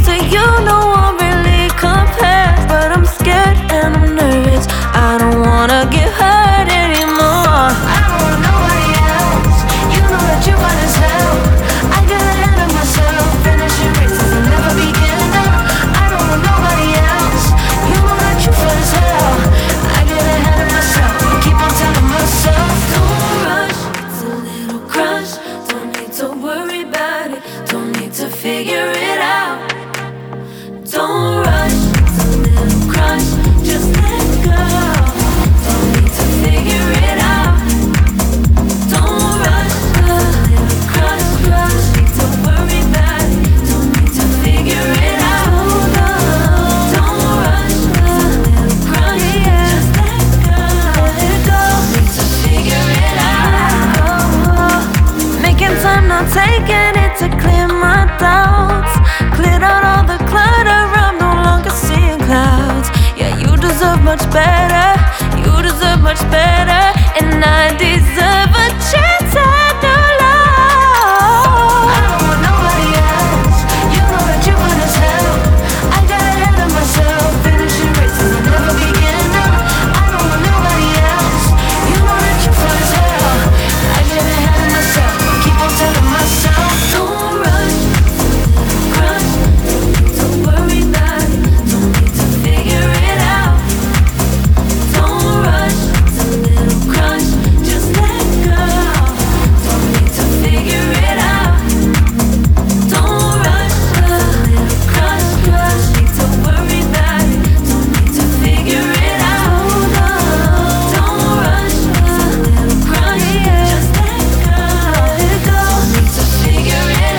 to you, no one really compares. But I'm scared and I'm nervous, I don't wanna get hurt anymore. I don't want nobody else, you know that you fine as hell. I get ahead of myself, finishing races and never begin. I don't want nobody else, you know that you fine as hell. I get ahead of myself, keep on telling myself, don't rush, it's a little crush. Don't need to worry about it, don't need to figure it out. Don't rush, it's a little crush, just let go. Don't need to figure it out. Don't rush, a little crush, crush. Need to worry about it, don't need to figure it out. Don't rush, a little crush, just let go. Need to figure it out. Making time, not taking it to clear my doubts. Cleared out all the clutter, I'm no longer seeing clouds. Yeah, you deserve much better, you deserve much better. And I deserve a chance at new love. I don't want nobody else, you know that you fine as hell. I got ahead of myself, finishing races and never begin. I don't want nobody else, you know that you fine as hell. I get ahead of myself, keep on telling myself, don't rush, crush. Don't worry about it, don't need to figure it out. Don't rush, it's a little crush, just let go. Don't need to figure it out. Don't rush, a little crush, crush. Need to worry about it, don't need to figure it out. Don't rush, a little crush, just let go. Need to figure it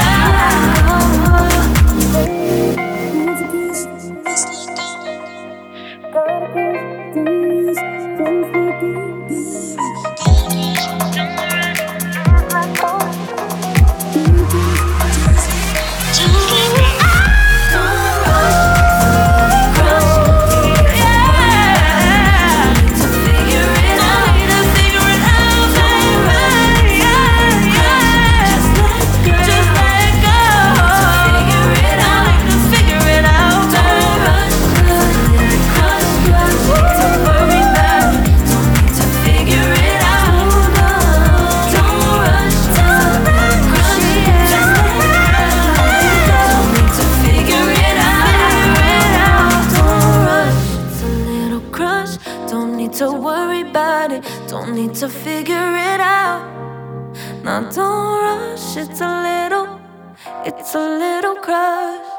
Don't need to worry about it, don't need to figure it out. Now don't rush, it's a little crush.